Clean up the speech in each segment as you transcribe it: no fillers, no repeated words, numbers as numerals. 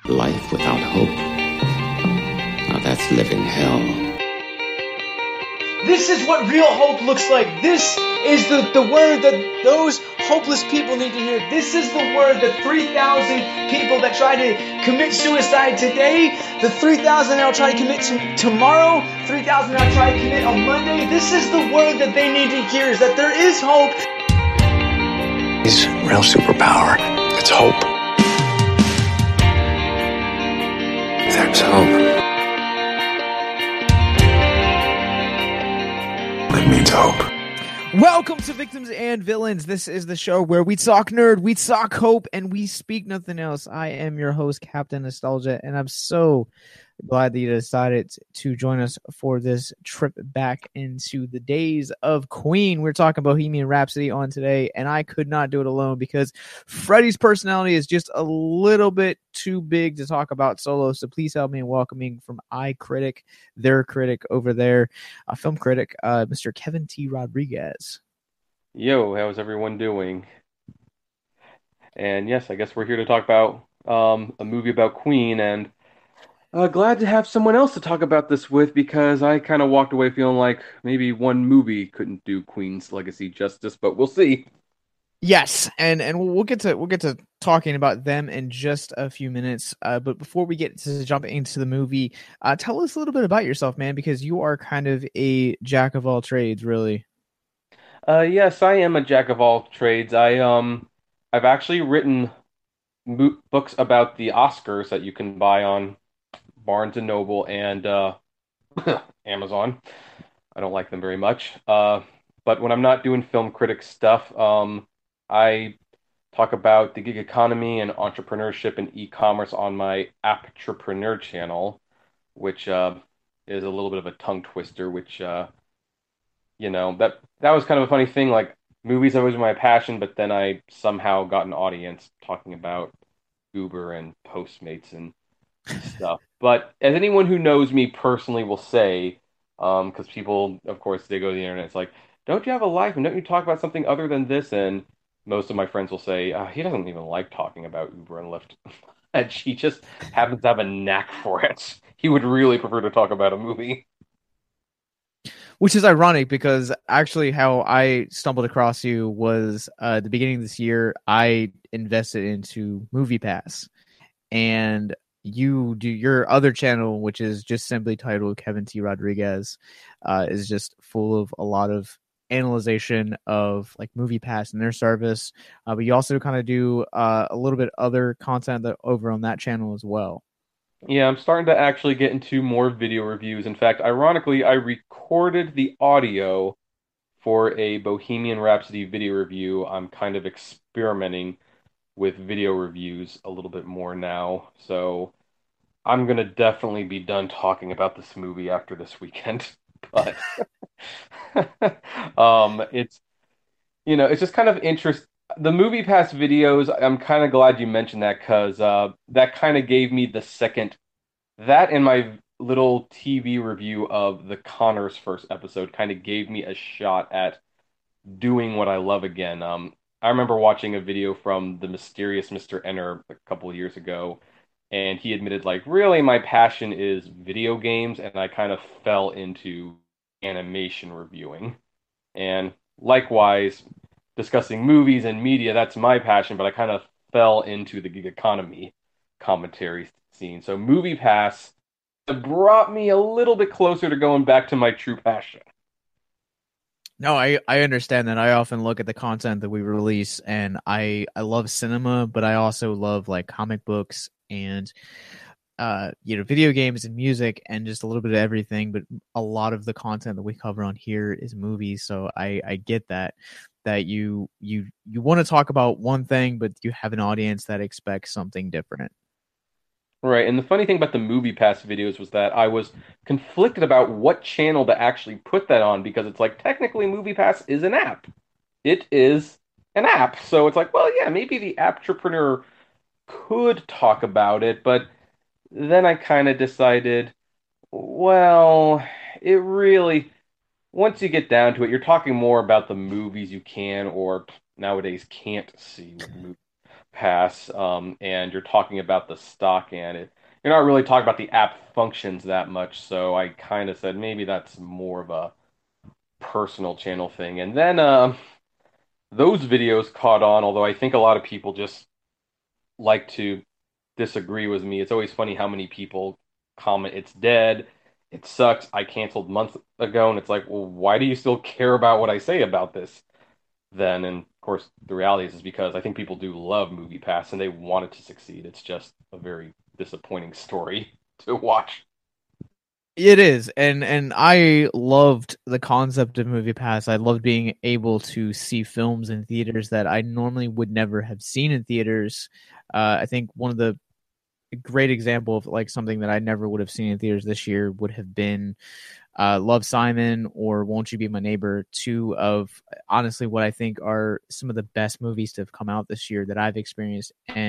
Life without hope. Now that's living hell. This is what real hope looks like. This is the word that those hopeless people need to hear. This is the word that 3,000 people that try to commit suicide today, the 3,000 that will try to commit tomorrow, 3,000 that will try to commit on Monday. This is the word that they need to hear, is that there is hope. His real superpower. It's hope. There's hope. It means hope. Welcome to Victims and Villains. This is the show where we talk nerd, we talk hope, and we speak nothing else. I am your host, Captain Nostalgia, and I'm so glad that you decided to join us for this trip back into the days of Queen. We're talking Bohemian Rhapsody on today, and I could not do it alone because Freddie's personality is just a little bit too big to talk about solo. So please help me in welcoming from iCritic, their critic over there, a film critic, Mr. Kevin T. Rodriguez. Yo, how's everyone doing? And yes, I guess we're here to talk about a movie about Queen, and glad to have someone else to talk about this with because I kind of walked away feeling like maybe one movie couldn't do Queen's legacy justice, but we'll see. Yes, and we'll get to talking about them in just a few minutes. But before we get to jump into the movie, tell us a little bit about yourself, man, because you are kind of a jack of all trades, really. Yes, I am a jack of all trades. I've actually written books about the Oscars that you can buy on Barnes and Noble and Amazon. I don't like them very much. But when I'm not doing film critic stuff, I talk about the gig economy and entrepreneurship and e-commerce on my Apptrepreneur channel, which is a little bit of a tongue twister, which that was kind of a funny thing. Like movies always were my passion, but then I somehow got an audience talking about Uber and Postmates and stuff. But as anyone who knows me personally will say, because people, of course, they go to the internet, it's like, don't you have a life and don't you talk about something other than this? And most of my friends will say, he doesn't even like talking about Uber and Lyft. And he just happens to have a knack for it. He would really prefer to talk about a movie. Which is ironic because actually how I stumbled across you was the beginning of this year, I invested into MoviePass. And you do your other channel, which is just simply titled Kevin T. Rodriguez, is just full of a lot of analyzation of like MoviePass and their service. But you also kind of do a little bit other content over on that channel as well. Yeah, I'm starting to actually get into more video reviews. In fact, ironically, I recorded the audio for a Bohemian Rhapsody video review. I'm kind of experimenting with video reviews a little bit more now. So I'm going to definitely be done talking about this movie after this weekend. But it's just kind of interesting. The MoviePass videos, I'm kind of glad you mentioned that because that kind of gave me the second, that and my little TV review of the Connors first episode kind of gave me a shot at doing what I love again. I remember watching a video from the mysterious Mr. Enner a couple of years ago, and he admitted, like, really, my passion is video games, and I kind of fell into animation reviewing. And likewise, discussing movies and media, that's my passion, but I kind of fell into the gig economy commentary scene. So MoviePass brought me a little bit closer to going back to my true passion. No, I understand that. I often look at the content that we release, and I love cinema, but I also love like comic books and video games and music and just a little bit of everything. But a lot of the content that we cover on here is movies, so I get that you want to talk about one thing, but you have an audience that expects something different. Right, and the funny thing about the MoviePass videos was that I was conflicted about what channel to actually put that on because it's like technically MoviePass is an app. It is an app. So it's like, well, yeah, maybe the Apptrepreneur could talk about it, but then I kind of decided, well, it really, once you get down to it, you're talking more about the movies you can or nowadays can't see with Pass, and you're talking about the stock and it, you're not really talking about the app functions that much. So I kind of said maybe that's more of a personal channel thing. And then those videos caught on, although I think a lot of people just like to disagree with me. It's always funny how many people comment, it's dead, it sucks, I canceled months ago. And it's like, well, why do you still care about what I say about this then? And of course, the reality is because I think people do love MoviePass and they want it to succeed. It's just a very disappointing story to watch. It is, and I loved the concept of Movie Pass. I loved being able to see films in theaters that I normally would never have seen in theaters. I think one of the great example of like something that I never would have seen in theaters this year would have been Love, Simon or Won't You Be My Neighbor, two of honestly what I think are some of the best movies to have come out this year that I've experienced.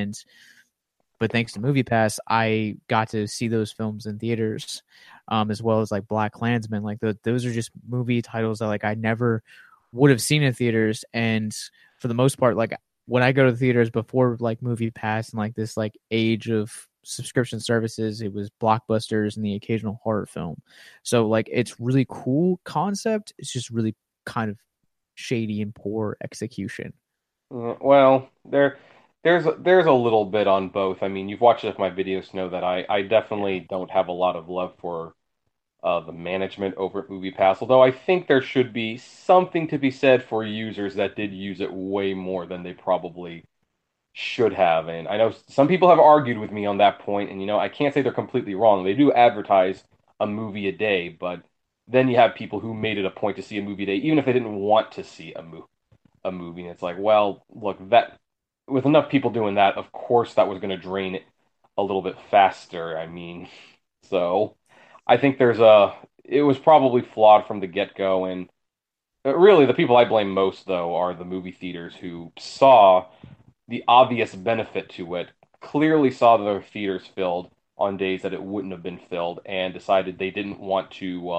But thanks to MoviePass, I got to see those films in theaters, as well as like Black Klansman. Like those are just movie titles that like I never would have seen in theaters. And for the most part, like when I go to the theaters before like MoviePass and like this like age of subscription services, it was blockbusters and the occasional horror film. So like it's really cool concept. It's just really kind of shady and poor execution. Well, there's a little bit on both. I mean, you've watched enough of my videos to know that I definitely don't have a lot of love for the management over at MoviePass, although I think there should be something to be said for users that did use it way more than they probably should have. And I know some people have argued with me on that point, and I can't say they're completely wrong. They do advertise a movie a day, but then you have people who made it a point to see a movie a day, even if they didn't want to see a movie. And it's like, well, look, that with enough people doing that, of course that was going to drain it a little bit faster. I mean, so I think it was probably flawed from the get-go. And really the people I blame most though are the movie theaters who saw the obvious benefit to it, clearly saw their theaters filled on days that it wouldn't have been filled, and decided they didn't want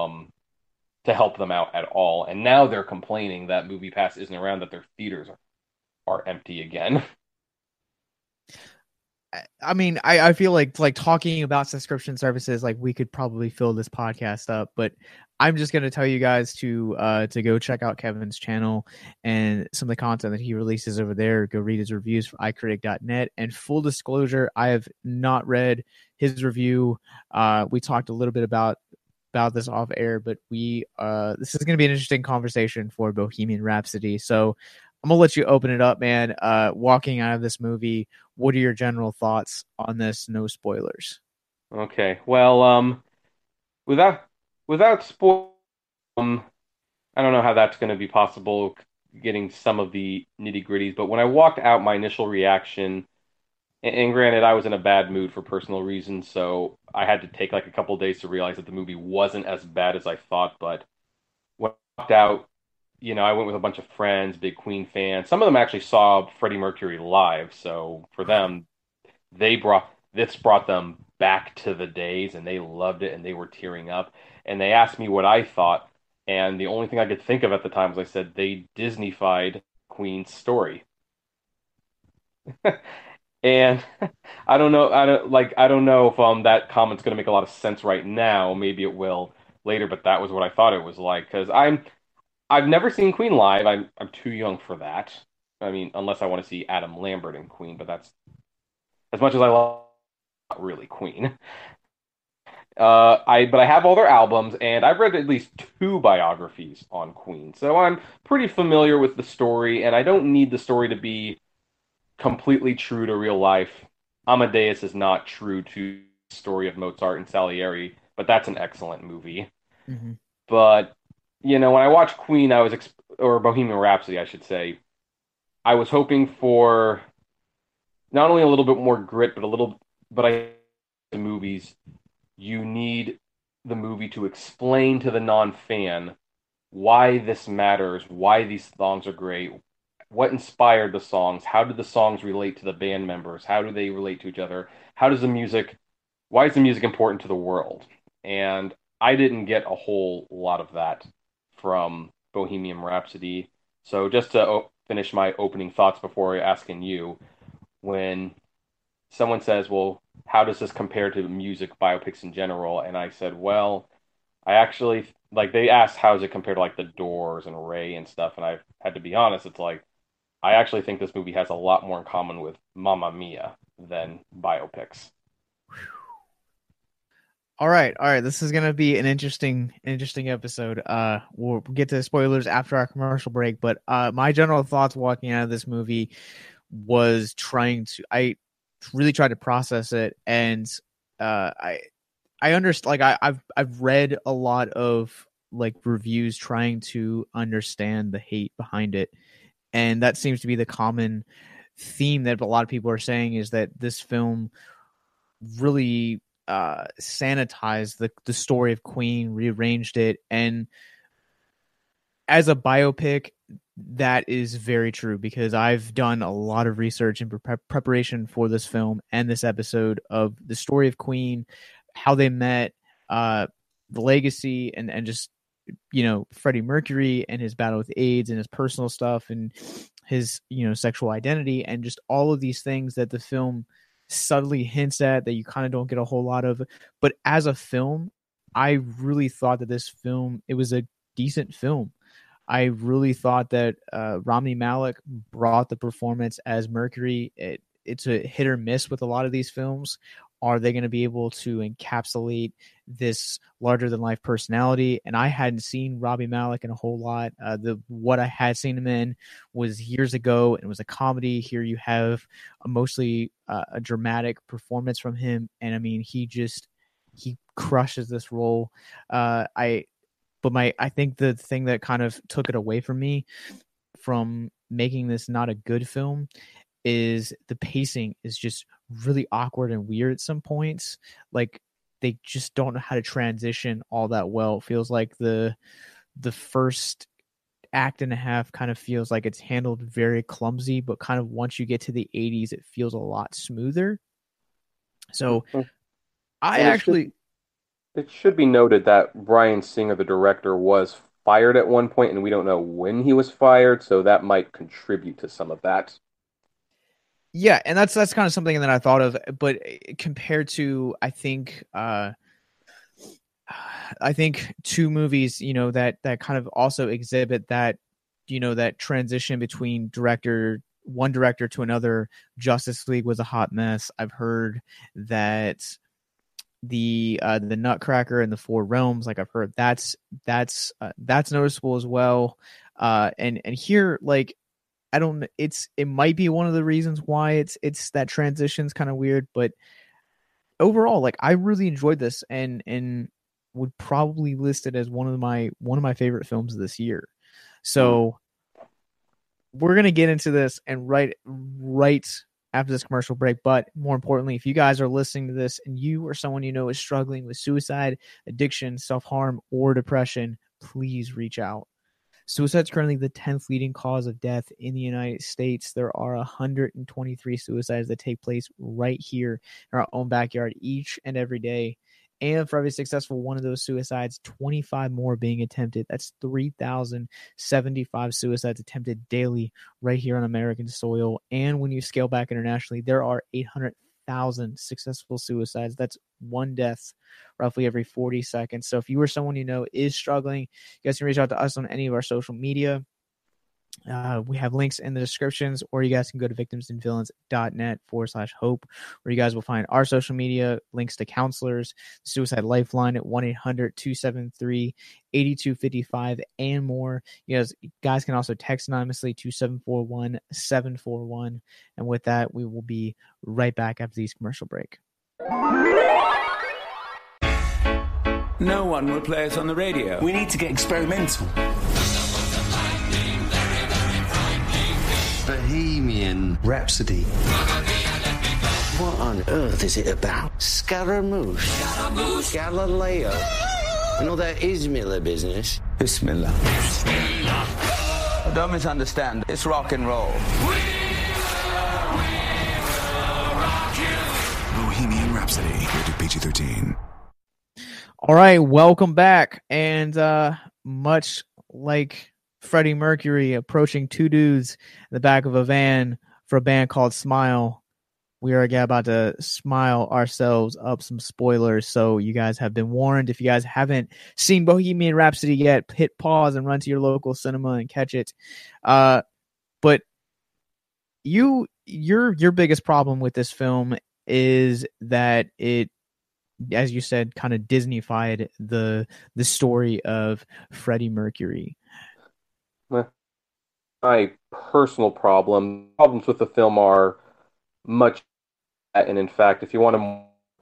to help them out at all. And now they're complaining that MoviePass isn't around, that their theaters are empty again. I mean, I feel like talking about subscription services, like we could probably fill this podcast up, but I'm just gonna tell you guys to go check out Kevin's channel and some of the content that he releases over there. Go read his reviews for iCritic.net. And full disclosure, I have not read his review. We talked a little bit about this off air, but this is gonna be an interesting conversation for Bohemian Rhapsody. So I'm gonna let you open it up, man. Walking out of this movie, what are your general thoughts on this? No spoilers. Okay, well, without spoil, I don't know how that's going to be possible, getting some of the nitty gritties. But when I walked out, my initial reaction, and granted, I was in a bad mood for personal reasons, so I had to take like a couple days to realize that the movie wasn't as bad as I thought. But when I walked out, I went with a bunch of friends, big Queen fans. Some of them actually saw Freddie Mercury live, so for them, this brought them back to the days, and they loved it, and they were tearing up. And they asked me what I thought, and the only thing I could think of at the time was I said they Disneyfied Queen's story. And I don't know if that comment's going to make a lot of sense right now. Maybe it will later, but that was what I thought it was like, because I've never seen Queen live. I'm too young for that. I mean, unless I want to see Adam Lambert in Queen, but that's as much as I love, not really Queen. But I have all their albums, and I've read at least two biographies on Queen, so I'm pretty familiar with the story, and I don't need the story to be completely true to real life. Amadeus is not true to the story of Mozart and Salieri, but that's an excellent movie. Mm-hmm. But when I watched Queen, or Bohemian Rhapsody, I should say, I was hoping for not only a little bit more grit, but the movies, you need the movie to explain to the non-fan why this matters, why these songs are great, what inspired the songs, how did the songs relate to the band members, how do they relate to each other, why is the music important to the world? And I didn't get a whole lot of that from Bohemian Rhapsody. So just to finish my opening thoughts before asking you, when someone says, well, how does this compare to music biopics in general? And I said, well, I actually, like, they asked, how does it compare to, like, The Doors and Ray and stuff? And I had to be honest, it's like, I actually think this movie has a lot more in common with Mamma Mia than biopics. All right. This is gonna be an interesting episode. We'll get to spoilers after our commercial break, but my general thoughts walking out of this movie was I really tried to process it, and I understand. Like I've read a lot of like reviews trying to understand the hate behind it, and that seems to be the common theme that a lot of people are saying is that this film really sanitized the story of Queen, rearranged it, and as a biopic, that is very true because I've done a lot of research in preparation for this film and this episode of the story of Queen, how they met, the legacy, and just, you know, Freddie Mercury and his battle with AIDS and his personal stuff and his, you know, sexual identity and just all of these things that the film subtly hints at that you kind of don't get a whole lot of. But as a film, I really thought that this film, it was a decent film. I really thought that Rami Malek brought the performance as Mercury. It's a hit or miss with a lot of these films. Are they going to be able to encapsulate this larger-than-life personality? And I hadn't seen Rami Malek in a whole lot. What I had seen him in was years ago, and it was a comedy. Here you have mostly a dramatic performance from him, and I mean, he crushes this role. I think the thing that kind of took it away from me from making this not a good film is the pacing is just really awkward and weird at some points. Like they just don't know how to transition all that well. It feels like the first act and a half kind of feels like it's handled very clumsy, but kind of once you get to the 80s, it feels a lot smoother. So It should be noted that Bryan Singer, the director, was fired at one point, and we don't know when he was fired, so that might contribute to some of that. Yeah, and that's kind of something that I thought of, but compared to I think two movies, you know, that kind of also exhibit that, you know, that transition between one director to another. Justice League was a hot mess. I've heard that the Nutcracker and the Four Realms, like I've heard that's noticeable as well. And here, like, it might be one of the reasons why it's that transition's kind of weird, but overall, like, I really enjoyed this and would probably list it as one of my favorite films of this year. So we're gonna get into this and right after this commercial break. But more importantly, if you guys are listening to this and you or someone you know is struggling with suicide, addiction, self-harm, or depression, please reach out. Suicide is currently the 10th leading cause of death in the United States. There are 123 suicides that take place right here in our own backyard each and every day. And for every successful one of those suicides, 25 more being attempted. That's 3,075 suicides attempted daily right here on American soil. And when you scale back internationally, there are 800,000 successful suicides. That's one death roughly every 40 seconds. So if you or someone you know is struggling, you guys can reach out to us on any of our social media. We have links in the descriptions, or you guys can go to victimsandvillains.net/hope, where you guys will find our social media, links to counselors, Suicide Lifeline at 1-800-273-8255, and more. You guys can also text anonymously to 741-741. And with that, we will be right back after this commercial break. No one will play us on the radio. We need to get experimental. Bohemian Rhapsody. What on earth is it about? Scaramouche. Galileo. And all that Ismilla business. Bismillah. Don't misunderstand. It's rock and roll. Bohemian Rhapsody. Rated PG-13. All right, welcome back. And much like Freddie Mercury approaching two dudes in the back of a van for a band called Smile, we are about to smile ourselves up some spoilers, so you guys have been warned. If you guys haven't seen Bohemian Rhapsody yet, hit pause and run to your local cinema and catch it. But your biggest problem with this film is that it, as you said, kind of Disney-fied the story of Freddie Mercury. My personal problems with the film are much, and in fact, if you want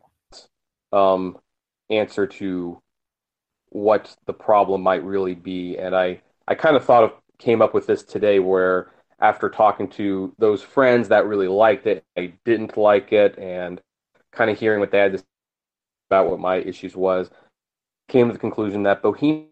to answer to what the problem might really be, and I kind of came up with this today, where after talking to those friends that really liked it, I didn't like it, and kind of hearing what they had to say about what my issues was, came to the conclusion that Bohemian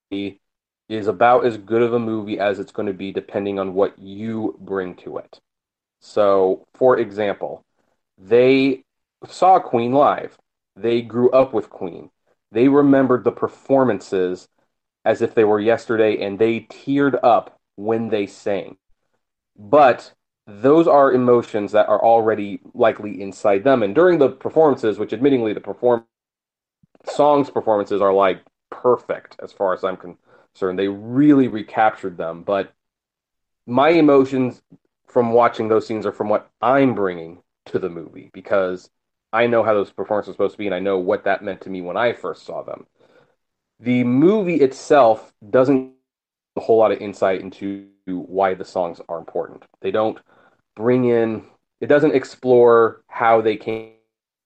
is about as good of a movie as it's going to be, depending on what you bring to it. So, for example, they saw Queen live. They grew up with Queen. They remembered the performances as if they were yesterday, and they teared up when they sang. But those are emotions that are already likely inside them. And during the performances, which admittingly the songs performances are like perfect as far as I'm concerned, they really recaptured them. But my emotions from watching those scenes are from what I'm bringing to the movie, because I know how those performances are supposed to be, and I know what that meant to me when I first saw them. The movie itself doesn't give a whole lot of insight into why the songs are important. They don't it doesn't explore how they came.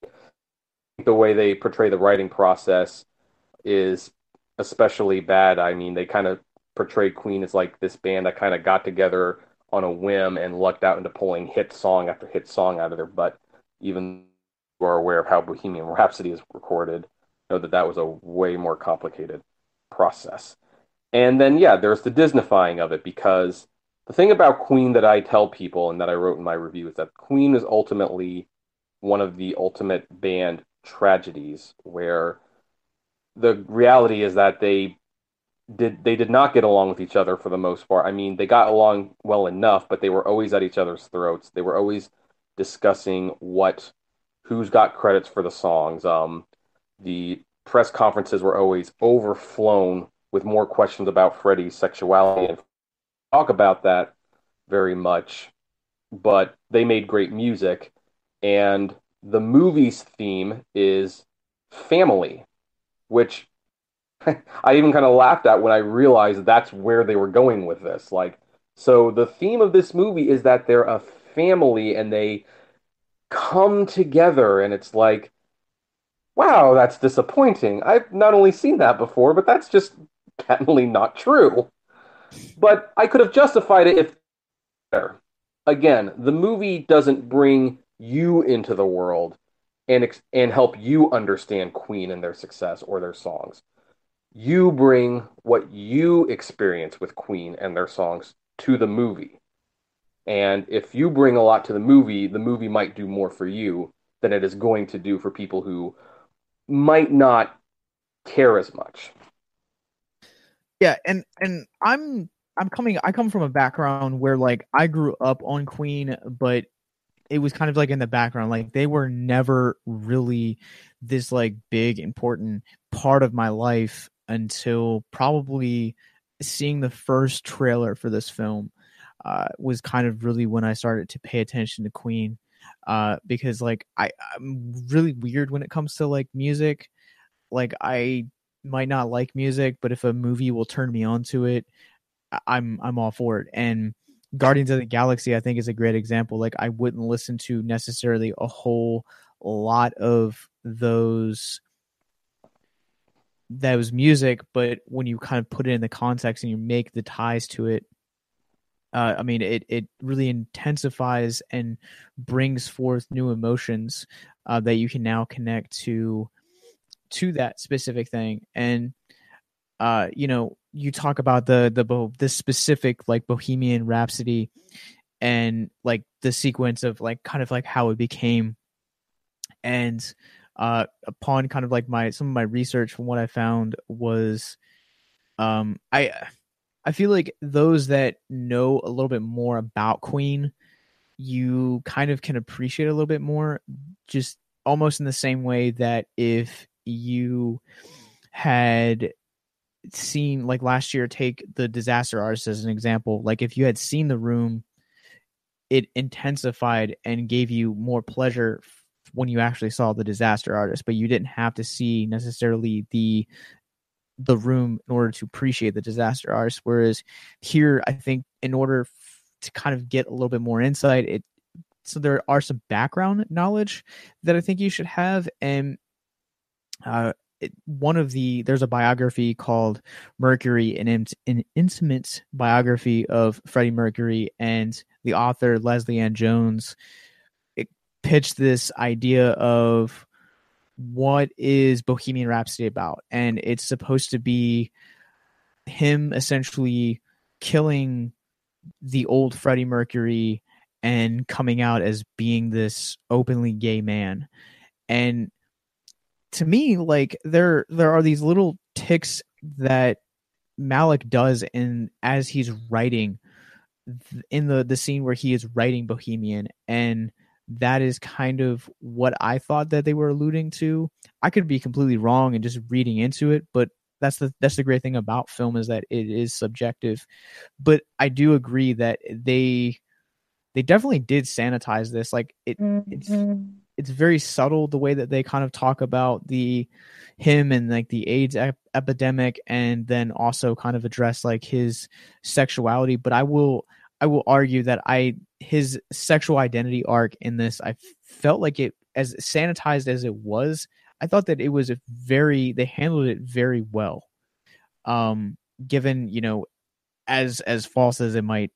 The way they portray the writing process is especially bad. I mean, they kind of portrayed Queen as like this band that kind of got together on a whim and lucked out into pulling hit song after hit song out of their butt. Even if you are aware of how Bohemian Rhapsody is recorded, know that was a way more complicated process. And then, yeah, there's the Disneyfying of it, because the thing about Queen that I tell people and that I wrote in my review is that Queen is ultimately one of the ultimate band tragedies, where the reality is that they did not get along with each other for the most part. I mean, they got along well enough, but they were always at each other's throats. They were always discussing who's got credits for the songs. The press conferences were always overflown with more questions about Freddie's sexuality, and talk about that very much. But they made great music, and the movie's theme is family, which I even kind of laughed at when I realized that's where they were going with this. Like, so the theme of this movie is that they're a family and they come together, and it's like, wow, that's disappointing. I've not only seen that before, but that's just patently not true. But I could have justified it if, again, the movie doesn't bring you into the world and help you understand Queen and their success or their songs. You bring what you experience with Queen and their songs to the movie. And if you bring a lot to the movie might do more for you than it is going to do for people who might not care as much. Yeah, and I come from a background where, like, I grew up on Queen, but it was kind of like in the background. Like, they were never really this like big important part of my life until probably seeing the first trailer for this film was kind of really when I started to pay attention to Queen, because like I'm really weird when it comes to like music. Like, I might not like music, but if a movie will turn me on to it, I'm all for it. And Guardians of the Galaxy, I think, is a great example. Like, I wouldn't listen to necessarily a whole lot of those music, but when you kind of put it in the context and you make the ties to it, I mean, it really intensifies and brings forth new emotions that you can now connect to that specific thing. And you know, you talk about the specific like Bohemian Rhapsody and like the sequence of like kind of like how it became, and upon kind of like some of my research, from what I found was I feel like those that know a little bit more about Queen you kind of can appreciate a little bit more, just almost in the same way that if you had seen, like last year, take The Disaster Artist as an example, like if you had seen The Room, it intensified and gave you more pleasure when you actually saw The Disaster Artist, but you didn't have to see necessarily the Room in order to appreciate The Disaster Artist. Whereas here, I think in order to kind of get a little bit more insight, so there are some background knowledge that I think you should have. And there's a biography called Mercury, an intimate biography of Freddie Mercury, and the author Leslie Ann Jones pitched this idea of what is Bohemian Rhapsody about, and it's supposed to be him essentially killing the old Freddie Mercury and coming out as being this openly gay man. And to me, like there are these little ticks that Malick does as he's writing in the scene where he is writing Bohemian, and that is kind of what I thought that they were alluding to. I could be completely wrong and just reading into it, but that's the great thing about film, is that it is subjective. But I do agree that they definitely did sanitize this. Like it's very subtle the way that they kind of talk about him and like the AIDS epidemic, and then also kind of address like his sexuality. But I will argue that his sexual identity arc in this, I felt like it, as sanitized as it was, I thought that it was they handled it very well. Given, as false as it might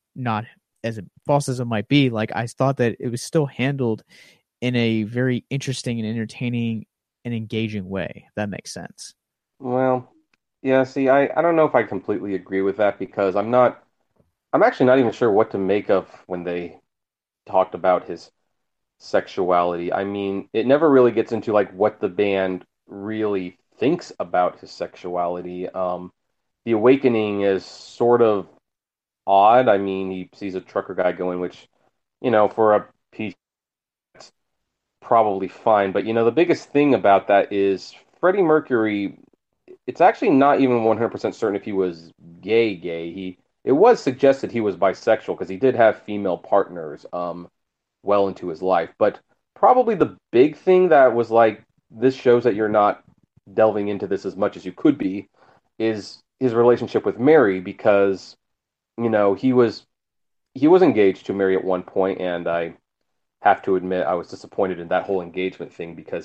be, like I thought that it was still handled in a very interesting and entertaining and engaging way. If that makes sense. Well, yeah, see, I don't know if I completely agree with that, because I'm actually not even sure what to make of when they talked about his sexuality. I mean, it never really gets into like what the band really thinks about his sexuality. The Awakening is sort of odd. I mean, he sees a trucker guy going, which, for a piece, that's probably fine. But, the biggest thing about that is Freddie Mercury, it's actually not even 100% certain if he was gay. It was suggested he was bisexual because he did have female partners well into his life. But probably the big thing that was like, this shows that you're not delving into this as much as you could be, is his relationship with Mary, because, he was engaged to Mary at one point, and I have to admit I was disappointed in that whole engagement thing, because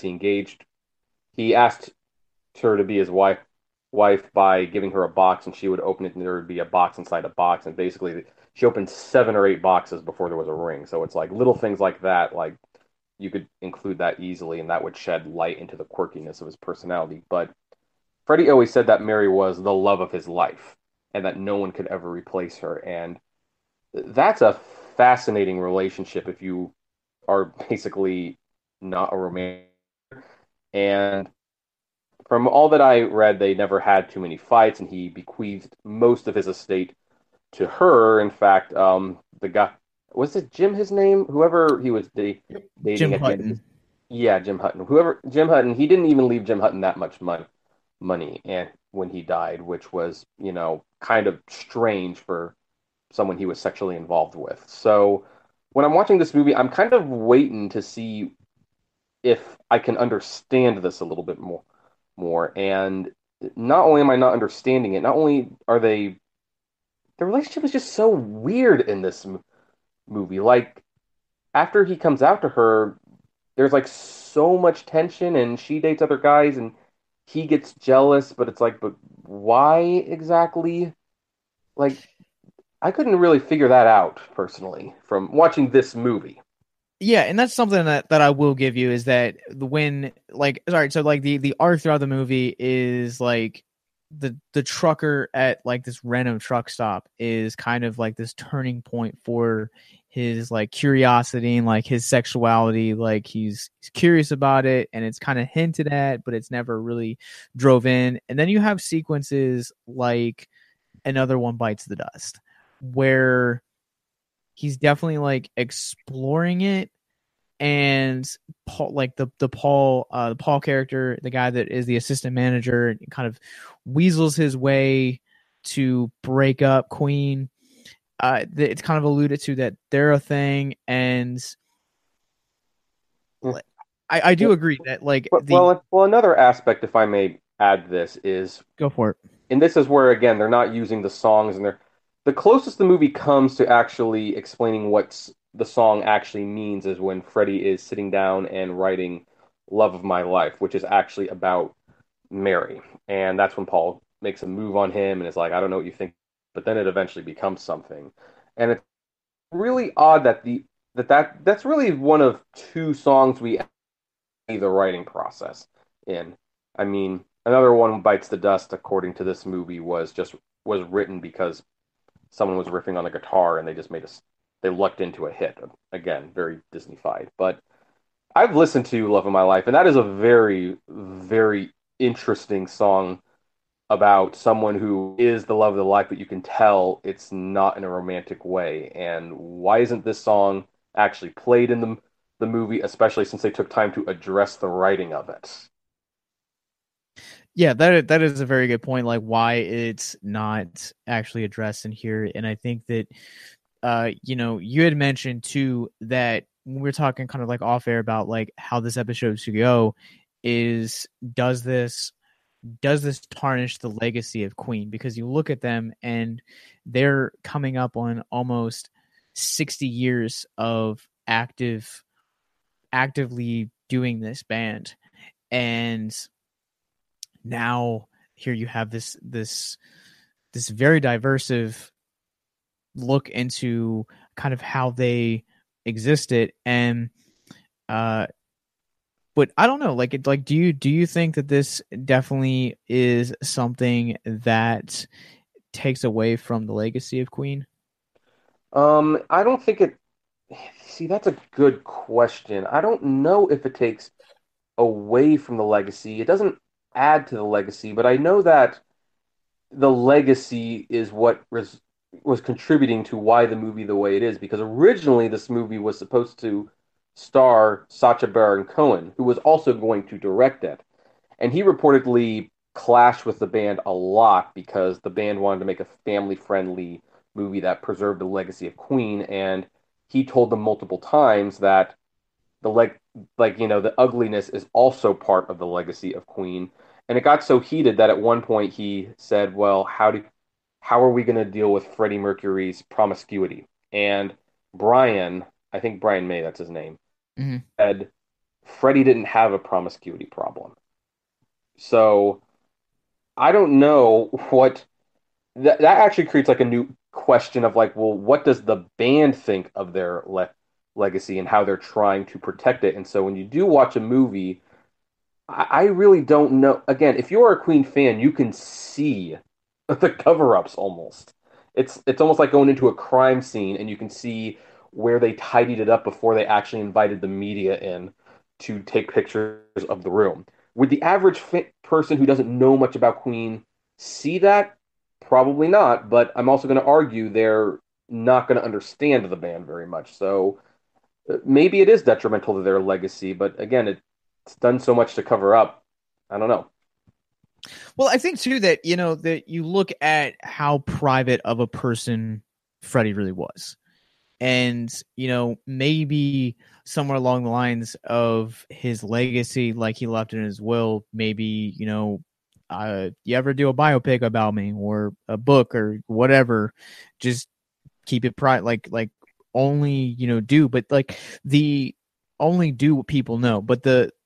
he asked her to be his wife by giving her a box, and she would open it and there would be a box inside a box, and basically she opened 7 or 8 boxes before there was a ring. So it's like little things like that, like you could include that easily, and that would shed light into the quirkiness of his personality. But Freddie always said that Mary was the love of his life and that no one could ever replace her, and that's a fascinating relationship if you are basically not a romantic. And from all that I read, they never had too many fights, and he bequeathed most of his estate to her. In fact, the guy, was it Jim, his name? Whoever he was dating. Jim Hutton. Yeah, Jim Hutton. Jim Hutton, he didn't even leave Jim Hutton that much money and when he died, which was, kind of strange for someone he was sexually involved with. So when I'm watching this movie, I'm kind of waiting to see if I can understand this a little bit more. And not only am I not understanding it, not only are the relationship is just so weird in this movie. Like, after he comes out to her, there's like so much tension, and she dates other guys, and he gets jealous, but it's like, but why exactly? Like, I couldn't really figure that out personally from watching this movie. Yeah, and that's something that I will give you, is that when, like, sorry, so like the arc throughout the movie is like the trucker at like this random truck stop is kind of like this turning point for his like curiosity and like his sexuality. Like he's curious about it, and it's kind of hinted at, but it's never really drove in. And then you have sequences like Another One Bites the Dust, where he's definitely like exploring it. And Paul, like the Paul character, the guy that is the assistant manager, kind of weasels his way to break up Queen. It's kind of alluded to that they're a thing, and I do agree that like well, another aspect, if I may add this, is go for it. And this is where again they're not using the songs, and they're the closest the movie comes to actually explaining what the song actually means is when Freddie is sitting down and writing "Love of My Life," which is actually about Mary, and that's when Paul makes a move on him and is like, "I don't know what you think," but then it eventually becomes something, and it's really odd that that's really one of two songs we see the writing process in. I mean, another one, Bites the Dust, according to this movie, was written because someone was riffing on the guitar and they lucked into a hit. Again, very Disney-fied. But I've listened to Love of My Life, and that is a very, very interesting song about someone who is the love of their life, but you can tell it's not in a romantic way. And why isn't this song actually played in the movie, especially since they took time to address the writing of it? Yeah, that is a very good point. Like why it's not actually addressed in here, and I think that you had mentioned too that when we're talking kind of like off air about like how this episode should go, is does this tarnish the legacy of Queen? Because you look at them and they're coming up on almost 60 years of actively doing this band, and now here you have this very diversive look into kind of how they existed, and but I don't know, do you think that this definitely is something that takes away from the legacy of Queen? I don't think it. See, that's a good question. I don't know if it takes away from the legacy. It doesn't add to the legacy, but I know that the legacy is what was contributing to why the movie the way it is, because originally this movie was supposed to star Sacha Baron Cohen, who was also going to direct it, and he reportedly clashed with the band a lot because the band wanted to make a family-friendly movie that preserved the legacy of Queen, and he told them multiple times that the ugliness is also part of the legacy of Queen. And it got so heated that at one point he said, well, how are we going to deal with Freddie Mercury's promiscuity? And I think Brian May, that's his name, said Freddie didn't have a promiscuity problem. So I don't know what that actually creates like a new question of like, well, what does the band think of their legacy and how they're trying to protect it? And so when you do watch a movie, I really don't know. Again, if you're a Queen fan, you can see the cover-ups almost. It's almost like going into a crime scene and you can see where they tidied it up before they actually invited the media in to take pictures of the room. Would the average person who doesn't know much about Queen see that? Probably not, but I'm also going to argue they're not going to understand the band very much. So maybe it is detrimental to their legacy, but again, it's done so much to cover up. I don't know. Well, I think too that that you look at how private of a person Freddie really was, and maybe somewhere along the lines of his legacy, like he left in his will, maybe you ever do a biopic about me or a book or whatever, just keep it private, like only do, but like the only do what people know. But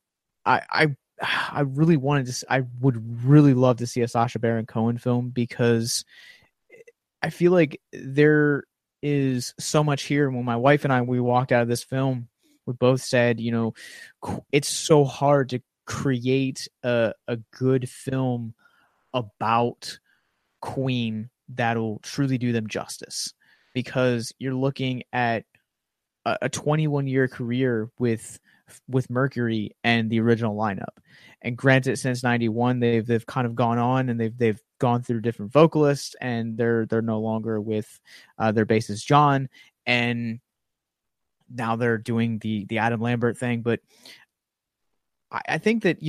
I really I would really love to see a Sacha Baron Cohen film, because I feel like there is so much here. When my wife and we walked out of this film, we both said, it's so hard to create a good film about Queen that'll truly do them justice, because you're looking at a 21-year career with Mercury and the original lineup. And granted, since 91, they've kind of gone on and they've gone through different vocalists, and they're no longer with their bassist John. and now they're doing the Adam Lambert thing. But I think that,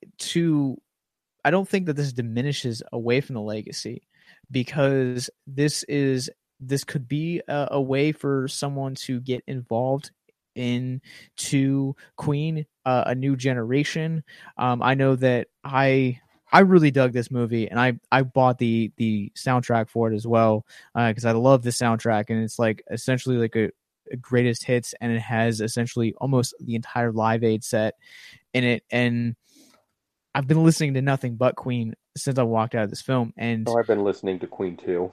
I don't think that this diminishes away from the legacy, because this could be a way for someone to get involved into Queen, a new generation. I know that I really dug this movie, and I bought the soundtrack for it as well, because I love the soundtrack, and it's like essentially like a greatest hits, and it has essentially almost the entire Live Aid set in it. And I've been listening to nothing but Queen since I walked out of this film. And I've been listening to Queen too.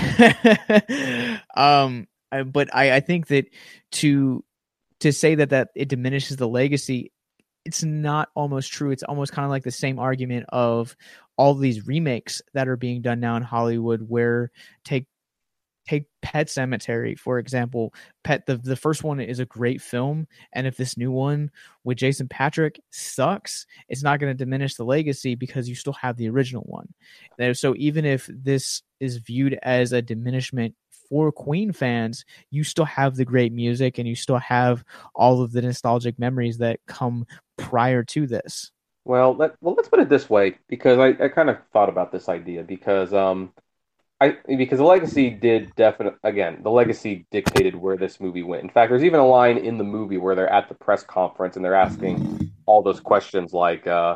But I think that to say that it diminishes the legacy, it's not almost true. It's almost kind of like the same argument of all these remakes that are being done now in Hollywood, where take Pet Sematary, for example. The first one is a great film, and if this new one with Jason Patric sucks, it's not going to diminish the legacy, because you still have the original one. So even if this is viewed as a diminishment for Queen fans, you still have the great music, and you still have all of the nostalgic memories that come prior to this. Well, let's put it this way, because I kind of thought about this idea, because because the legacy the legacy dictated where this movie went. In fact, there's even a line in the movie where they're at the press conference and they're asking all those questions like, what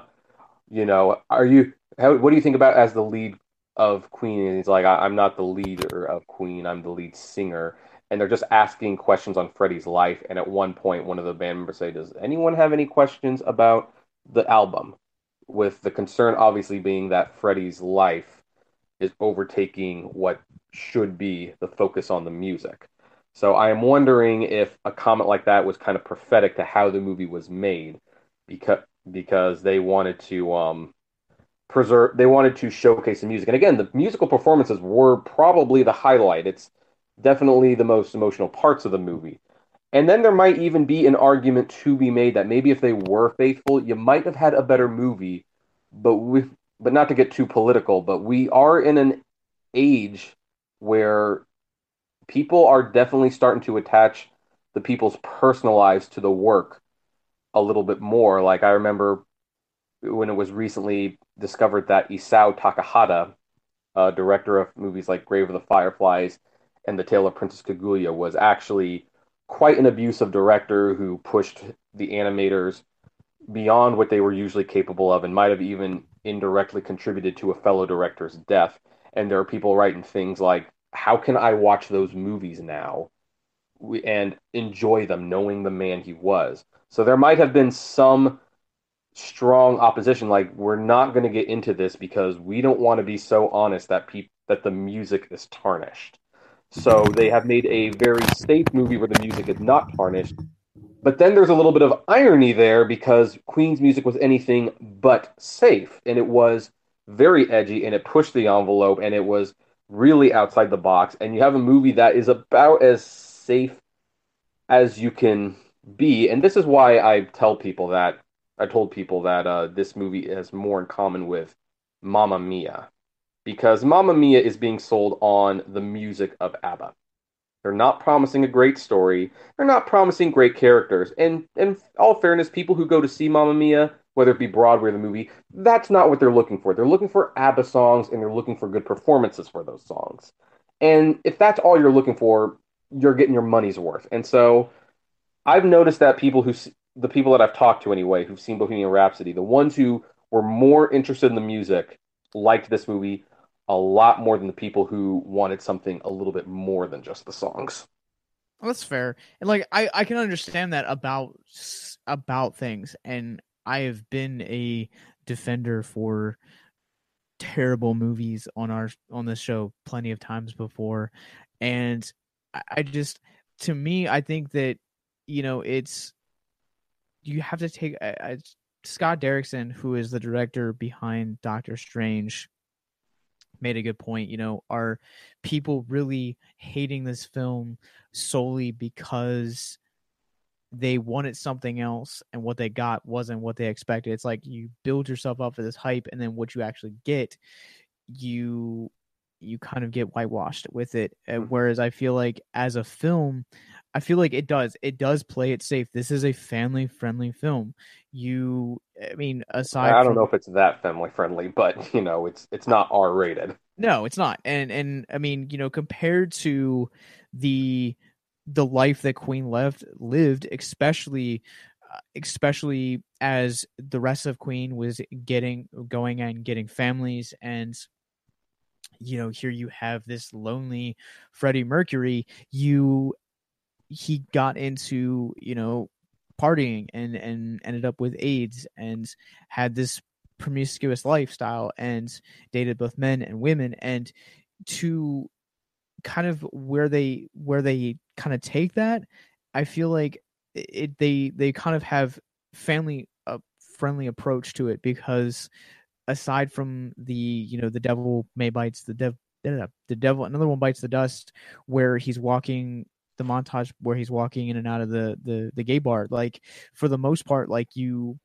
do you think about as the lead of Queen? And he's like, I'm not the leader of Queen, I'm the lead singer. And they're just asking questions on Freddie's life. And at one point, one of the band members say, does anyone have any questions about the album? With the concern obviously being that Freddie's life is overtaking what should be the focus on the music. So I am wondering if a comment like that was kind of prophetic to how the movie was made, because they wanted to showcase the music. And again, the musical performances were probably the highlight. It's definitely the most emotional parts of the movie. And then there might even be an argument to be made that maybe if they were faithful, you might have had a better movie, but not to get too political, but we are in an age where people are definitely starting to attach the people's personal lives to the work a little bit more. Like, I remember when it was recently discovered that Isao Takahata, director of movies like Grave of the Fireflies and The Tale of Princess Kaguya, was actually quite an abusive director who pushed the animators beyond what they were usually capable of, and might have even indirectly contributed to a fellow director's death. And there are people writing things like, how can I watch those movies now and enjoy them knowing the man he was? So there might have been some strong opposition, like, we're not going to get into this because we don't want to be so honest that the music is tarnished. So they have made a very safe movie where the music is not tarnished. But then there's a little bit of irony there, because Queen's music was anything but safe, and it was very edgy, and it pushed the envelope, and it was really outside the box. And you have a movie that is about as safe as you can be. And this is why I told people that this movie has more in common with Mamma Mia, because Mamma Mia is being sold on the music of ABBA. They're not promising a great story. They're not promising great characters. And in all fairness, people who go to see Mamma Mia, whether it be Broadway or the movie, that's not what they're looking for. They're looking for ABBA songs, and they're looking for good performances for those songs. And if that's all you're looking for, you're getting your money's worth. And so I've noticed that the people that I've talked to anyway, who've seen Bohemian Rhapsody, the ones who were more interested in the music liked this movie a lot more than the people who wanted something a little bit more than just the songs. Well, that's fair. And like, I can understand that about things. And I have been a defender for terrible movies on this show plenty of times before. And I just, to me, I think that, you have to take Scott Derrickson, who is the director behind Doctor Strange, made a good point. Are people really hating this film solely because they wanted something else and what they got wasn't what they expected? It's like you build yourself up for this hype, and then what you actually get, you you kind of get whitewashed with it. Whereas I feel like as a film, I feel like it does play it safe. This is a family friendly film. I mean, aside I don't from, know if it's that family friendly, but it's not R rated. no, it's not. And I mean, compared to the life that Queen lived, especially as the rest of Queen was going and getting families, and here you have this lonely Freddie Mercury. He got into partying and ended up with AIDS and had this promiscuous lifestyle and dated both men and women. And to kind of where they kind of take that, I feel like they kind of have family friendly approach to it, because aside from the devil may bites the devil, another one bites the dust, where he's walking, the montage where he's walking in and out of the gay bar, like for the most part, like you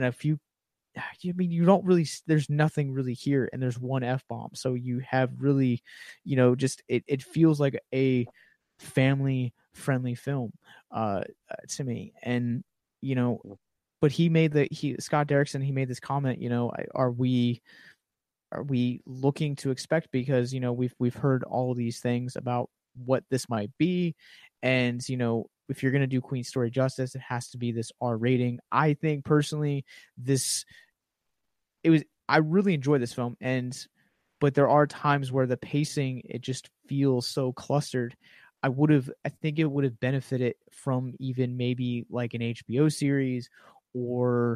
don't really, there's nothing really here, and there's one F-bomb, so you have really just it feels like a family friendly film to me. And but Scott Derrickson, he made this comment, are we looking to expect, because we've heard all these things about what this might be, and if you're going to do Queen's story justice, it has to be this R rating. I think personally I really enjoyed this film, but there are times where the pacing, it just feels so clustered. I think it would have benefited from even maybe like an HBO series, or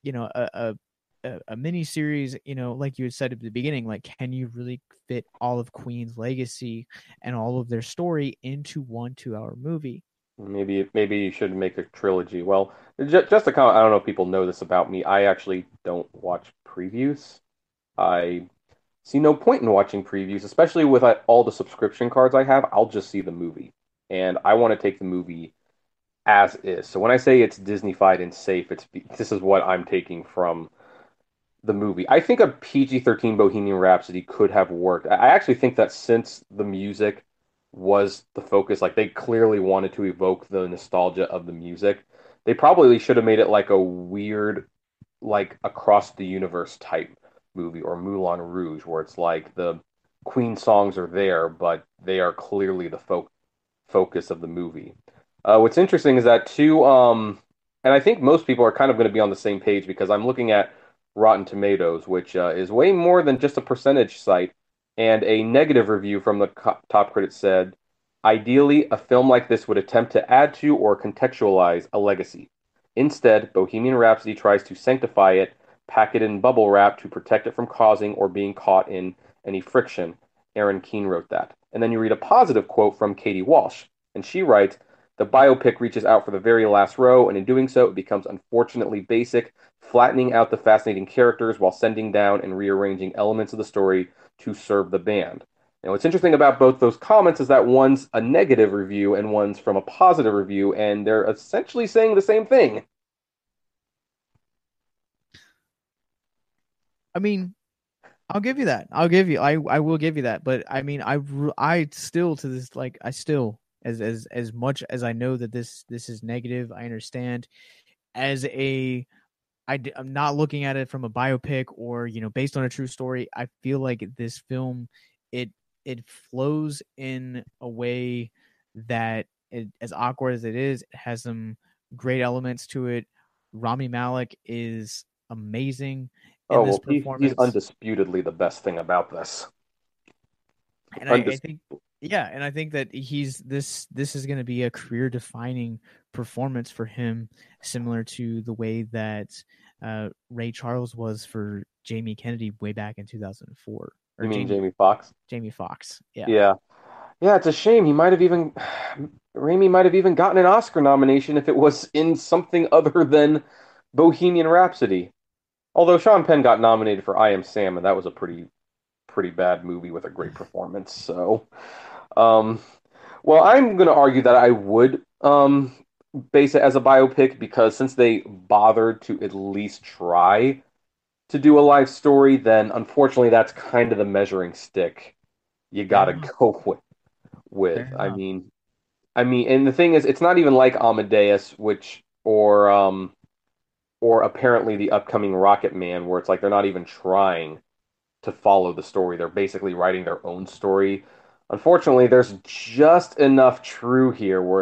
a mini series, like you had said at the beginning, like, can you really fit all of Queen's legacy and all of their story into 1 2-hour movie? Maybe you should make a trilogy. Well, just a comment. I don't know if people know this about me. I actually don't watch previews. I see no point in watching previews, especially with all the subscription cards I have. I'll just see the movie, and I want to take the movie as is. So when I say it's Disney-fied and safe, this is what I'm taking from the movie. I think a PG-13 Bohemian Rhapsody could have worked. I actually think that since the music was the focus, like they clearly wanted to evoke the nostalgia of the music, they probably should have made it like a weird, like across the universe type movie, or Moulin Rouge, where it's like the Queen songs are there, but they are clearly the focus of the movie. What's interesting is that too, and I think most people are kind of going to be on the same page, because I'm looking at Rotten Tomatoes, which is way more than just a percentage site, and a negative review from the top critic said, "Ideally, a film like this would attempt to add to or contextualize a legacy. Instead, Bohemian Rhapsody tries to sanctify it, pack it in bubble wrap to protect it from causing or being caught in any friction." Aaron Keane wrote that. And then you read a positive quote from Katie Walsh, and she writes, "The biopic reaches out for the very last row, and in doing so, it becomes unfortunately basic, flattening out the fascinating characters while sending down and rearranging elements of the story to serve the band." Now, what's interesting about both those comments is that one's a negative review and one's from a positive review, and they're essentially saying the same thing. I mean, I'll give you that. I will give you that. But I mean, I still, to this, like, I still, as much as I know that this is negative, I understand. I'm not looking at it from a biopic or based on a true story. I feel like this film, it flows in a way that, as awkward as it is, it has some great elements to it. Rami Malek is amazing in this performance. He's undisputedly the best thing about this. And I think, yeah, and I think that this is going to be a career-defining performance for him, similar to the way that Ray Charles was for Jamie Kennedy way back in 2004. You mean Jamie Foxx? Jamie Foxx, yeah. Yeah, it's a shame. Raimi might have even gotten an Oscar nomination if it was in something other than Bohemian Rhapsody. Although Sean Penn got nominated for I Am Sam, and that was a pretty bad movie with a great performance. So, well, I'm going to argue that I would base it as a biopic, because since they bothered to at least try to do a life story, then unfortunately that's kind of the measuring stick you gotta enough. go with. Fair enough. And the thing is, it's not even like Amadeus, or apparently the upcoming Rocket Man, where it's like they're not even trying to follow the story. They're basically writing their own story. Unfortunately, there's just enough true here where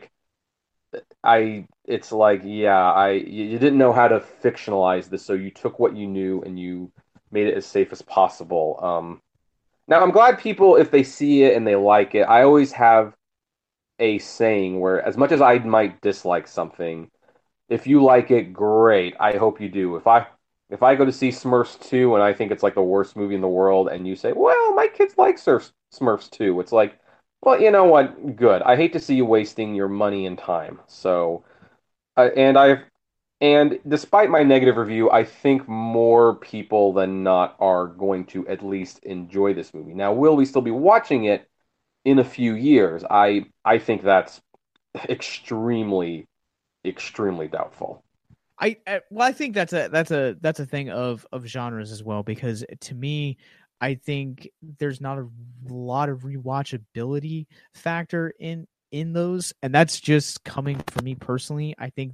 it's like, yeah, you didn't know how to fictionalize this, so you took what you knew and you made it as safe as possible. Now I'm glad people, if they see it and they like it, I always have a saying where, as much as I might dislike something, if you like it, great. I hope you do. If I go to see Smurfs 2 and I think it's like the worst movie in the world, and you say, "Well, my kids like Smurfs 2," it's like, well, you know what? Good. I hate to see you wasting your money and time. So, and despite my negative review, I think more people than not are going to at least enjoy this movie. Now, will we still be watching it in a few years? I think that's extremely, extremely doubtful. Well, I think that's a thing of genres as well, because to me, I think there's not a lot of rewatchability factor in those, and that's just coming from me personally. I think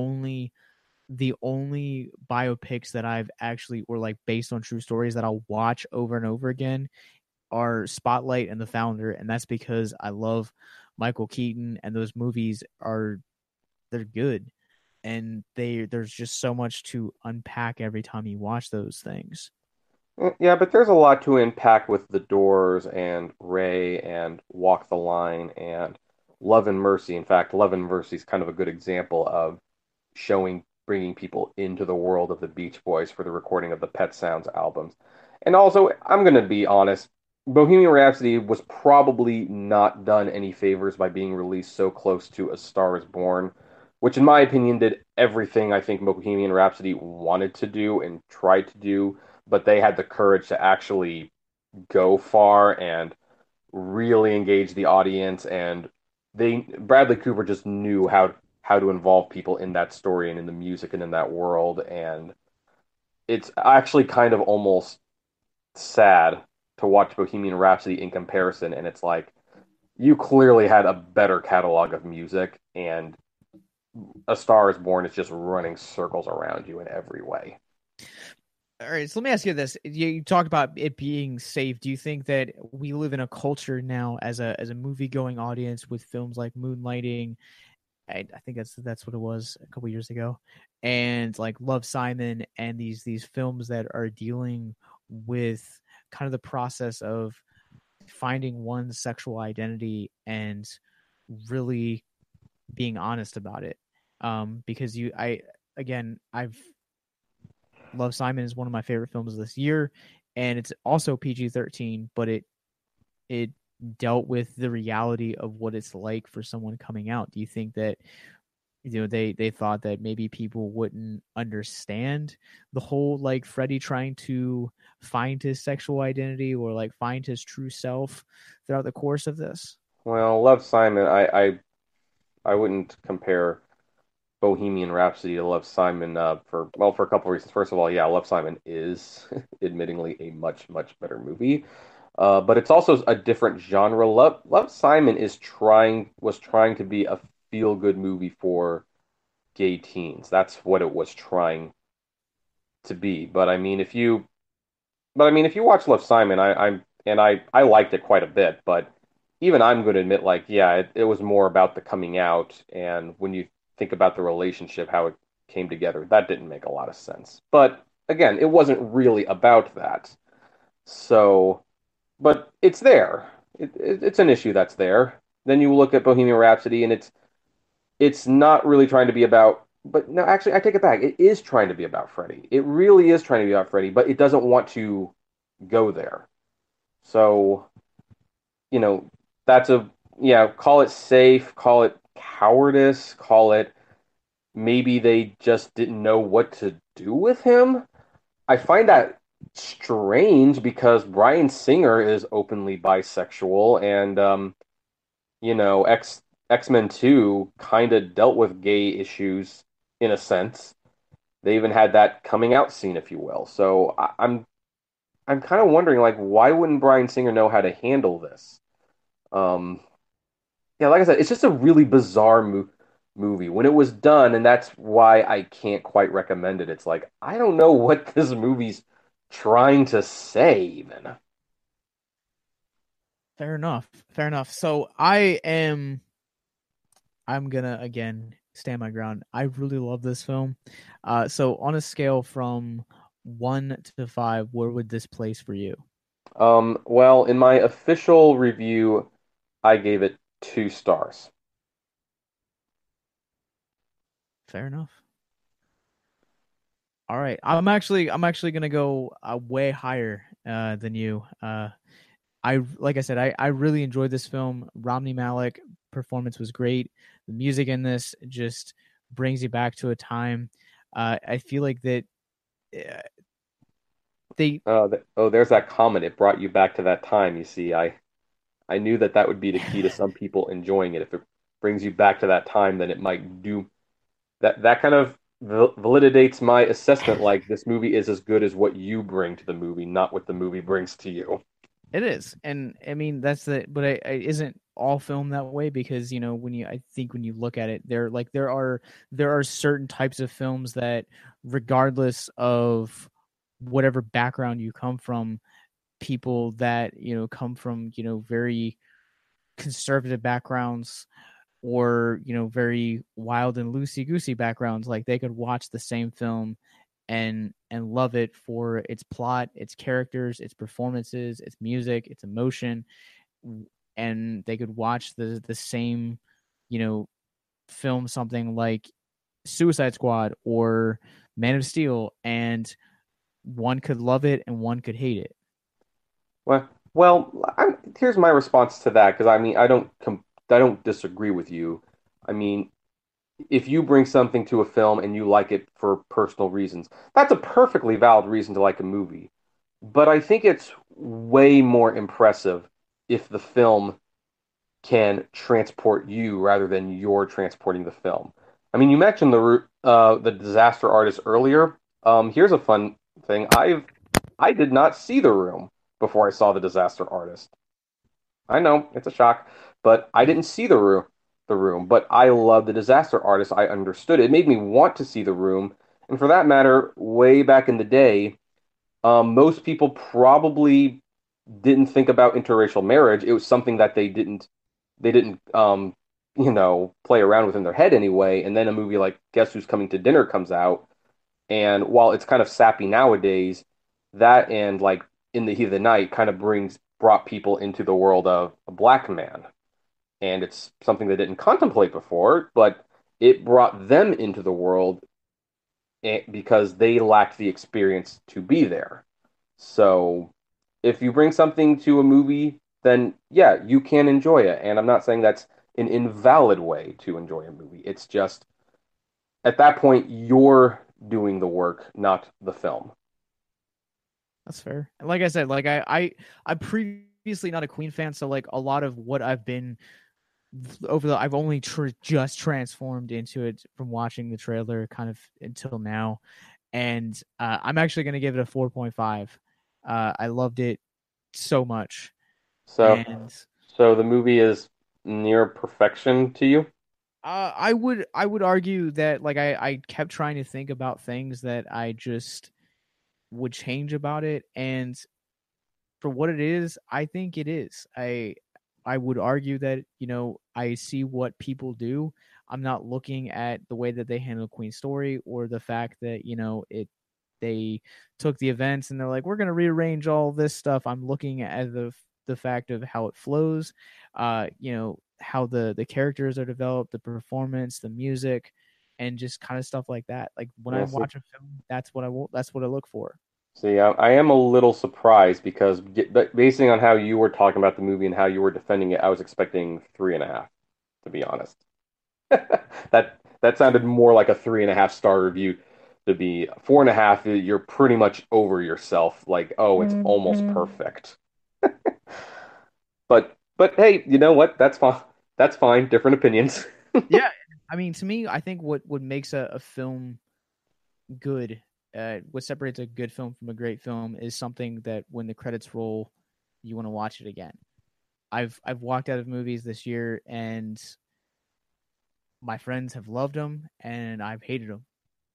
the only biopics that I've actually, or like based on true stories, that I'll watch over and over again are Spotlight and The Founder, and that's because I love Michael Keaton, and those movies they're good, and there's just so much to unpack every time you watch those things. Yeah, but there's a lot to unpack with The Doors and Ray and Walk the Line and Love and Mercy. In fact, Love and Mercy is kind of a good example of bringing people into the world of the Beach Boys for the recording of the Pet Sounds albums. And also, I'm going to be honest, Bohemian Rhapsody was probably not done any favors by being released so close to A Star Is Born, which in my opinion did everything I think Bohemian Rhapsody wanted to do and tried to do, but they had the courage to actually go far and really engage the audience, and Bradley Cooper just knew how to involve people in that story and in the music and in that world. And it's actually kind of almost sad to watch Bohemian Rhapsody in comparison, and it's like you clearly had a better catalog of music, and A Star Is Born is just running circles around you in every way. All right, so let me ask you this: you talked about it being safe. Do you think that we live in a culture now, as a movie going audience, with films like Moonlighting? I think that's what it was a couple years ago, and like Love, Simon, and these films that are dealing with kind of the process of finding one's sexual identity and really being honest about it. Because I've Love, Simon is one of my favorite films this year, and it's also PG-13, but it dealt with the reality of what it's like for someone coming out. Do you think that they thought that maybe people wouldn't understand the whole, like, Freddie trying to find his sexual identity or like find his true self throughout the course of this? Well, Love, Simon, I wouldn't compare Bohemian Rhapsody to Love, Simon, for a couple of reasons. First of all, yeah, Love, Simon is admittingly a much, much better movie. But it's also a different genre. Love, Simon was trying to be a feel good movie for gay teens. That's what it was trying to be. But if you watch Love, Simon, I liked it quite a bit. But even I'm going to admit, like, yeah, it was more about the coming out, and when you think about the relationship, how it came together, that didn't make a lot of sense. But again, it wasn't really about that. So, but it's there. It's an issue that's there. Then you look at Bohemian Rhapsody, and it's not really trying to be about. But no, actually, I take it back. It is trying to be about Freddie. It really is trying to be about Freddie, but it doesn't want to go there. So, you know, that's call it safe, call it cowardice, call it maybe they just didn't know what to do with him. I find that strange because Bryan Singer is openly bisexual, and X-Men 2 kind of dealt with gay issues in a sense. They even had that coming out scene, if you will. So I'm kind of wondering, like, why wouldn't Bryan Singer know how to handle this? Um, yeah, like I said, it's just a really bizarre movie. When it was done, and that's why I can't quite recommend it. It's like, I don't know what this movie's trying to say, even. Fair enough. Fair enough. So I'm gonna again stand my ground. I really love this film. So on a scale from 1 to 5, where would this place for you? Well, in my official review, I gave it 2 stars. Fair enough. All right. I'm actually gonna go way higher than you. Like I said, I really enjoyed this film. Rami Malek performance was great. The music in this just brings you back to a time. I feel like that they There's that comment. It brought you back to that time. You see, I knew that that would be the key to some people enjoying it. If it brings you back to that time, then it might do that. That kind of validates my assessment. Like this movie is as good as what you bring to the movie, not what the movie brings to you. It is, and I mean but I isn't all film that way because I think when you look at it, there are certain types of films that, regardless of whatever background you come from, people that come from very conservative backgrounds or very wild and loosey goosey backgrounds, like they could watch the same film and love it for its plot, its characters, its performances, its music, its emotion, and they could watch the same, film, something like Suicide Squad or Man of Steel, and one could love it and one could hate it. Here's my response to that because I mean I don't disagree with you. I mean, if you bring something to a film and you like it for personal reasons, that's a perfectly valid reason to like a movie. But I think it's way more impressive if the film can transport you rather than you're transporting the film. I mean, you mentioned the Disaster Artist earlier. Here's a fun thing. I did not see The Room before I saw The Disaster Artist. I know it's a shock, but I didn't see The Room, but I love The Disaster Artist. I understood it. It made me want to see The Room, and for that matter, way back in the day, most people probably didn't think about interracial marriage. It was something that they didn't play around with in their head anyway. And then a movie like Guess Who's Coming to Dinner comes out, and while it's kind of sappy nowadays, that and like In the Heat of the Night kind of brought people into the world of a black man. And it's something they didn't contemplate before, but it brought them into the world because they lacked the experience to be there. So if you bring something to a movie, then yeah, you can enjoy it. And I'm not saying that's an invalid way to enjoy a movie. It's just at that point you're doing the work, not the film. That's fair. Like I said, like I previously not a Queen fan, so like a lot of what I've been I've only just transformed into it from watching the trailer kind of until now, and I'm actually going to give it a 4.5. I loved it so much. So And so the movie is near perfection to you? I would argue that like I kept trying to think about things that I just would change about it, and for what it is, I think it is. I would argue that I see what people do. I'm not looking at the way that they handle Queen's story or the fact that they took the events and they're like, we're going to rearrange all this stuff. I'm looking at the fact of how it flows, how the characters are developed, the performance, the music, and just kind of stuff like that. Like when I watch a film, that's what I look for. See, I am a little surprised because basing on how you were talking about the movie and how you were defending it, I was expecting 3.5, to be honest. That sounded more like a 3.5 star review to be 4.5. You're pretty much over yourself. Like, oh, it's almost perfect. But hey, you know what? That's fine. That's fine. Different opinions. Yeah, I mean, to me, I think what makes a film good what separates a good film from a great film is something that when the credits roll, you want to watch it again. I've walked out of movies this year and my friends have loved them and I've hated them.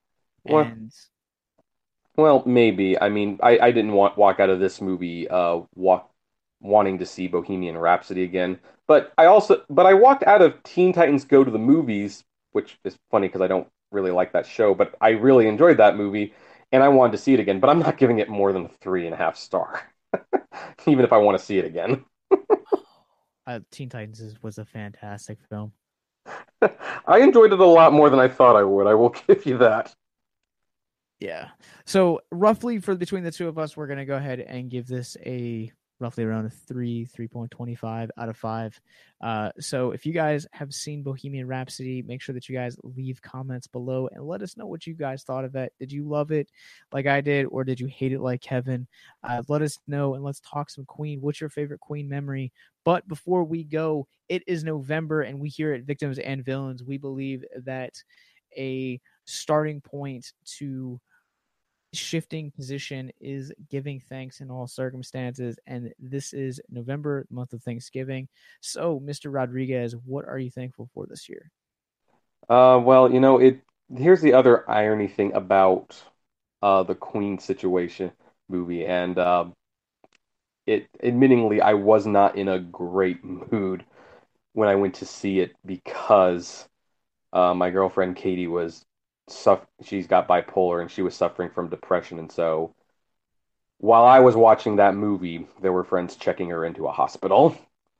Well, maybe. I mean, I didn't walk out of this movie wanting to see Bohemian Rhapsody again. But I walked out of Teen Titans Go to the Movies, which is funny because I don't really like that show, but I really enjoyed that movie and I wanted to see it again. But I'm not giving it more than a 3.5 star, even if I want to see it again. Teen Titans was a fantastic film. I enjoyed it a lot more than I thought I would. I will give you that. Yeah. So roughly between the two of us, we're going to go ahead and give this a roughly around a 3.25 out of 5. So if you guys have seen Bohemian Rhapsody, make sure that you guys leave comments below and let us know what you guys thought of it. Did you love it like I did, or did you hate it like Kevin? Let us know, and let's talk some Queen. What's your favorite Queen memory? But before we go, it is November, and we here at Victims and Villains, we believe that a starting point to shifting position is giving thanks in all circumstances, and this is November, month of Thanksgiving. So, Mr. Rodriguez, what are you thankful for this year? Well, here's the other irony thing about the Queen situation movie, and admittingly, I was not in a great mood when I went to see it because my girlfriend Katie she's got bipolar and she was suffering from depression, and so while I was watching that movie, there were friends checking her into a hospital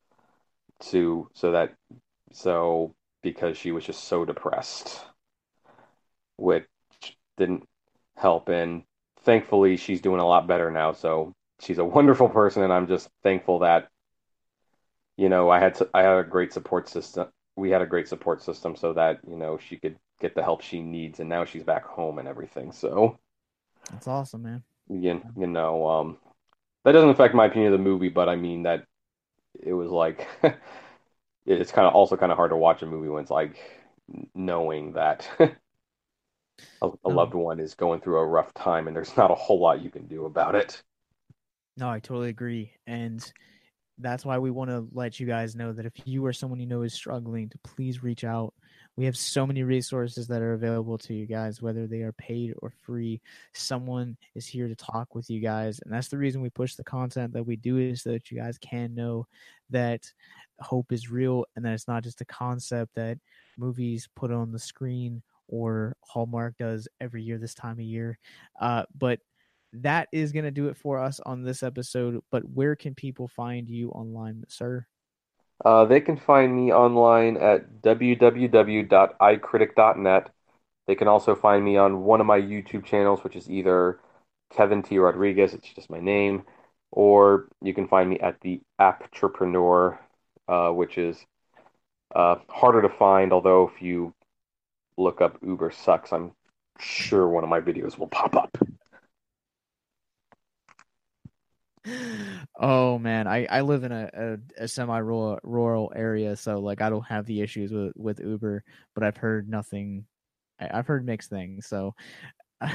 because she was just so depressed, which didn't help. And thankfully, she's doing a lot better now. So she's a wonderful person, and I'm just thankful that I had a great support system. We had a great support system so that she could get the help she needs, and now she's back home and everything. So that's awesome, man. That doesn't affect my opinion of the movie, but I mean that it was like it's kind of hard to watch a movie when it's like knowing that a loved one is going through a rough time and there's not a whole lot you can do about it. No, I totally agree, and that's why we want to let you guys know that if you or someone you know is struggling, to please reach out. We have so many resources that are available to you guys, whether they are paid or free. Someone is here to talk with you guys, and that's the reason we push the content that we do, is so that you guys can know that hope is real and that it's not just a concept that movies put on the screen or Hallmark does every year this time of year. But that is going to do it for us on this episode. But where can people find you online, sir? They can find me online at www.icritic.net. They can also find me on one of my YouTube channels, which is either Kevin T. Rodriguez, it's just my name, or you can find me at the Apptrepreneur, which is harder to find, although if you look up Uber Sucks, I'm sure one of my videos will pop up. Oh man, I live in a semi-rural area, so like I don't have the issues with Uber, but I've heard mixed things. So, but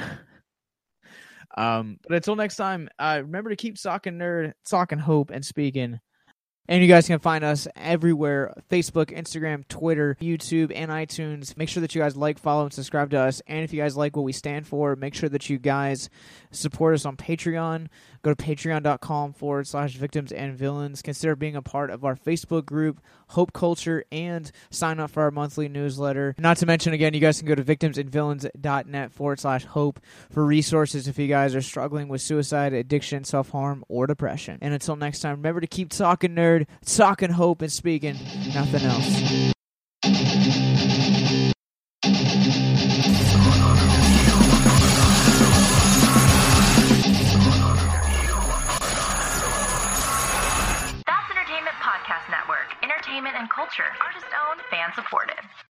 until next time, remember to keep socking nerd, socking hope, and speaking. And you guys can find us everywhere: Facebook, Instagram, Twitter, YouTube, and iTunes. Make sure that you guys like, follow, and subscribe to us. And if you guys like what we stand for, make sure that you guys support us on Patreon. Go to patreon.com/victims and villains. Consider being a part of our Facebook group, Hope Culture, and sign up for our monthly newsletter. Not to mention, again, you guys can go to victimsandvillains.net/hope for resources if you guys are struggling with suicide, addiction, self-harm, or depression. And until next time, remember to keep talking nerd, talking hope, and speaking nothing else. Entertainment and culture. Artist-owned, fan-supported.